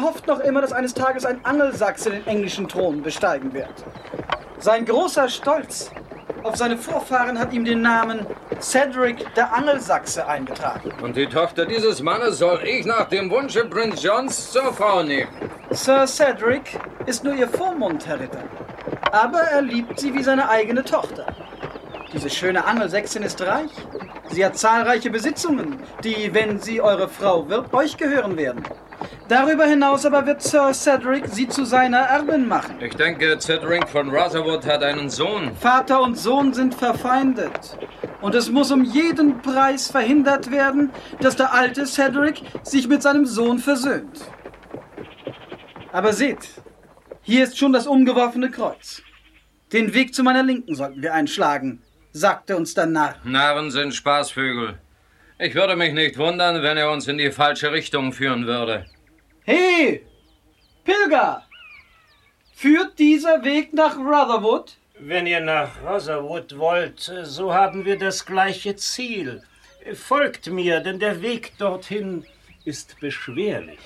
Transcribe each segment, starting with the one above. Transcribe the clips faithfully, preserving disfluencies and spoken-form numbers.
hofft noch immer, dass eines Tages ein Angelsachse den englischen Thron besteigen wird. Sein großer Stolz auf seine Vorfahren hat ihm den Namen Cedric der Angelsachse eingetragen. Und die Tochter dieses Mannes soll ich nach dem Wunsche Prinz Johns zur Frau nehmen. Sir Cedric ist nur ihr Vormund, Herr Ritter. Aber er liebt sie wie seine eigene Tochter. Diese schöne Angelsächsin ist reich. Sie hat zahlreiche Besitzungen, die, wenn sie eure Frau wird, euch gehören werden. Darüber hinaus aber wird Sir Cedric sie zu seiner Erbin machen. Ich denke, Cedric von Rotherwood hat einen Sohn. Vater und Sohn sind verfeindet. Und es muss um jeden Preis verhindert werden, dass der alte Cedric sich mit seinem Sohn versöhnt. Aber seht, hier ist schon das umgeworfene Kreuz. Den Weg zu meiner Linken sollten wir einschlagen, sagte uns der Narr. Narren sind Spaßvögel. Ich würde mich nicht wundern, wenn er uns in die falsche Richtung führen würde. Hey, Pilger! Führt dieser Weg nach Rotherwood? Wenn ihr nach Rotherwood wollt, so haben wir das gleiche Ziel. Folgt mir, denn der Weg dorthin ist beschwerlich.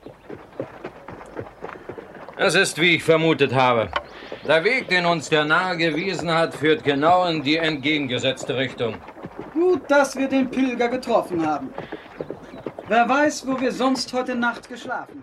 Es ist, wie ich vermutet habe. Der Weg, den uns der Narr gewiesen hat, führt genau in die entgegengesetzte Richtung. Gut, dass wir den Pilger getroffen haben. Wer weiß, wo wir sonst heute Nacht geschlafen haben.